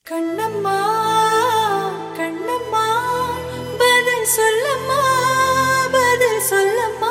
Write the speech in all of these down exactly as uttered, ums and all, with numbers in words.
கண்ணம்மா கண்ணம்மா பதில் சொல்லம்மா பதில் சொல்லம்மா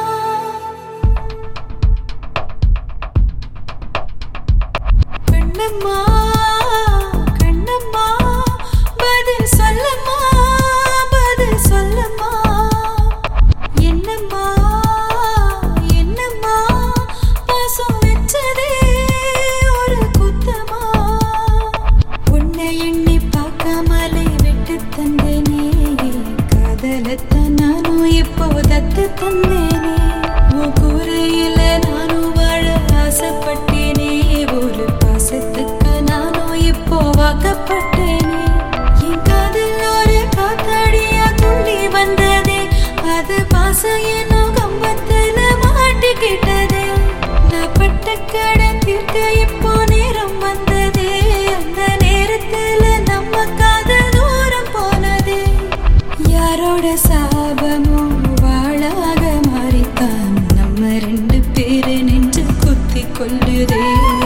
கண்ணம்மா கண்ணம்மா பதில் சொல்லம்மா பதில் சொல்லம்மா என்னம்மா என்னம்மா பாசம் வெச்சதே ஒரு குத்தமா உன்னை எண்ணி பார்க்காமலே விட்டு தந்தேனே காதலத்தான் நானும் இப்போ தத்து தந்தேனே உன் கூரையில நானும் வாழ ஆசைப்பட்டேனே ஒரு பாசத்துக்கு நானும் இப்போ வாக்கப்பட்டேனே என் காதல் ஒரு காத்தாடியா துள்ளி வந்ததே அது பாசம் என்னும் கம்பத்துல மாட்டிக்கிட்டதே நான் பட்ட கடன் தீர்க்க இப்போ நேரம் வந்ததே அந்த நேரத்துல நம்ம காதல் தூரம் போனதே யாரோட சாபமோ வாழாக மாறித்தான் நம்ம ரெண்டு பேரு நெஞ்சு குத்தி கொள்ளுதே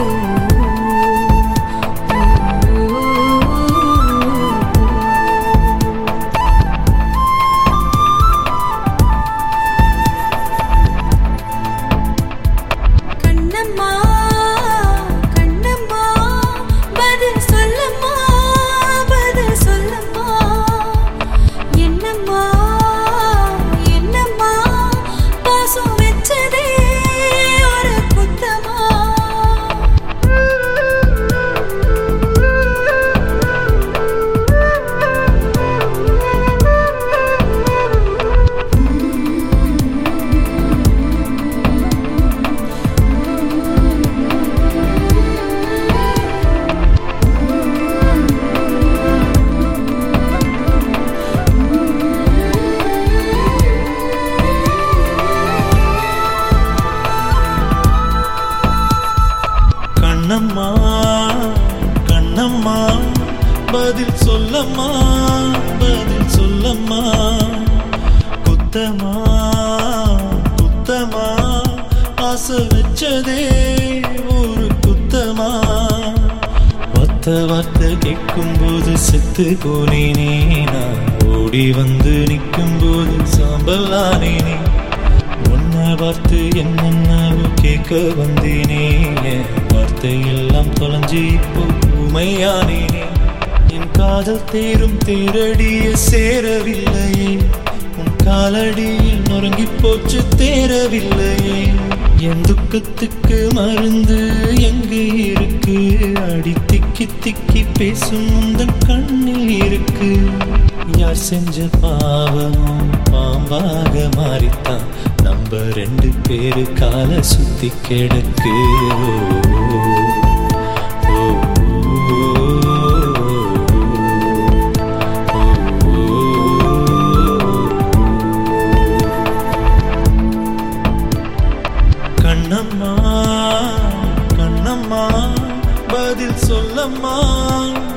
கண்ணம்மா கண்ணம்மா பதில் சொல்லம்மா பதில் சொல்லம்மா என்னம்மா என்னம்மா பாசம் வெச்சதே ஒரு குத்தமா கண்ணம்மா கண்ணம்மா பதில் சொல்லம்மா பதில் சொல்லம்மா குத்தமா குத்தமா ஆசை வச்சதே ஒரு குத்தமா ஒத்த வார்த்தை கேட்கும் போது செத்து போனேனே நான் ஓடி வந்து நிற்கும் போது சாம்பலானேனே உன்னை பார்த்து என்னென்னவோ கேட்க வந்தேனே வார்த்தை எல்லாம் தொலைஞ்சு இப்போ உமையானேனே என் காதல் தேரும் தேரடிய சேரவில்லையே உன் காலடியில் நொறுங்கி போச்சு தேரவில்லையே என் துக்கத்துக்கு மருந்து எங்கே இருக்கு அடி திக்கி திக்கி பேசும் உந்தன் கண்ணில் இருக்கு யார் செஞ்ச பாவமும் பாம்பாக மாறித்தான் நம்ம ரெண்டு பேரு கால சுத்தி கிடக்கு கண்ணம்மா கண்ணம்மா பதில் சொல்லம்மா